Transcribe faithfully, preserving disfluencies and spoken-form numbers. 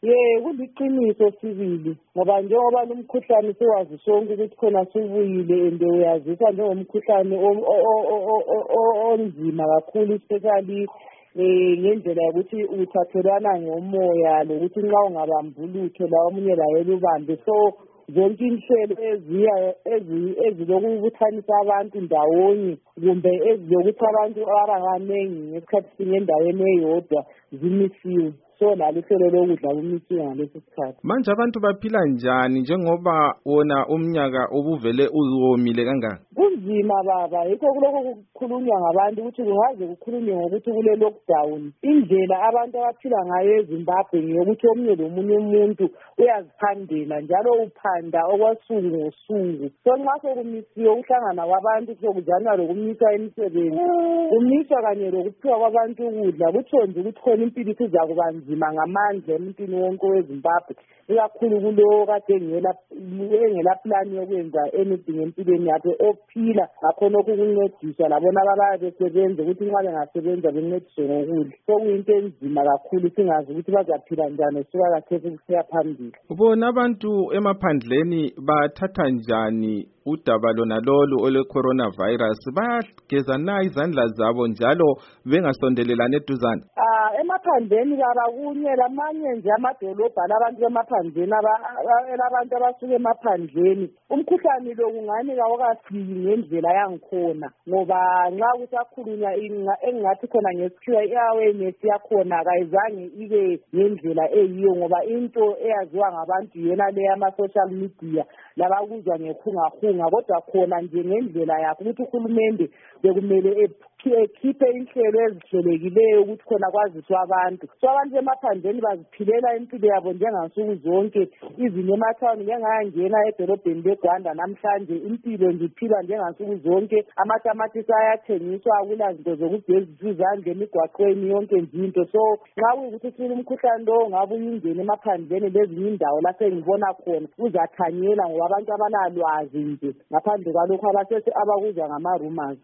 Ye kuliqiniso sibili ngoba njengoba lo mkhuhlane sewazi sonke ukuthi khona subuyile ende uyaziswa njengomkhuhlane onzima kakhulu especially eh ngendlela yokuthi uthathelwana ngomoya lokuthi nxa ungabambulutho la omunye la yelubambe so zonke inhlelo eziya ezilokubuthanisa abantu ndawonye kumbe ezilokuthi abantu abangabanengi ngesikhathi sinye endaweni eyodwa zimisiwe so lalo hlelo lokudla kumisiwe ngalesi sikhathi. Manje abantu baphila njani njengoba wona umnyaka obuvele uwomile kangaka? Kunzima baba yikho kuloko kukhulunywa ngabantu ukuthi kungaze kukhulunywe ngokuthi kule lockdown indlela abantu abaphila ngayo eZimbabwe ngiyokuthi omunye lomunye umuntu uyaziphandela njalo uphanda okwasuku ngosuku so nxa sokumisiwe uhlangana kwabantu sokuzanywa lokumisa imisebenzi kumiswa kanye lokuphiwa kwabantu ukudla kuthonje ukuthi khona impilo izakuba nzima ngamandla emntwini wonke weZimbabwe ikakhulu kulo kade engela engela plan yokwenza anything empilweni yakhe ophila ngakhona ukuncediswa labona ababaye besebenza ukuthi nxa bengasebenza bencediswe ngokudla so kuyinto enzima kakhulu singazi ukuthi bazaphila njani suka kathesi kusiya phambili. Bona abantu emaphandleni bathatha njani udaba lona lolu ole coronavirus bayageza na izandla zabo njalo bengasondelelana eduzane? Ah emaphandleni baba kunye lamanye nje amadolobha labantu bemaphandleni abantu abasuka emaphandleni umkhuhlane lo kungani kawokafiki ngendlela yangikhona ngoba nxa kusakhulunywa engathi khona ngesikhiwa i-awareness yakhona kayizange ibe ngendlela eyiyo ngoba into eyaziwa ngabantu yena le ama-social media labakuzwa ngekhungahunga kodwa khona nje ngendlela yakho ukuthi uhulumende bekumele ekhiphe inhlelo ezihlelekileyo ukuthi khona kwaziswa abantu so abantu bemaphandleni baziphilela impilo yabo njengansuku zonke izinye emathawuni ngengayangena edolobheni leGwanda namhlanje impilo nje iphila njengansuku zonke amatamatisi ayathengiswa akulazinto zokugezisa izandla emigwaqweni yonke nje into so nxa kuyukuthi sile umkhuhlane lo ngabe uyingene emaphandleni lezinye indawo lapho engibona khona uzathanyela ngoba abantu abanalwazi nje ngaphandle kwalokho abakuzwa ngama rumors.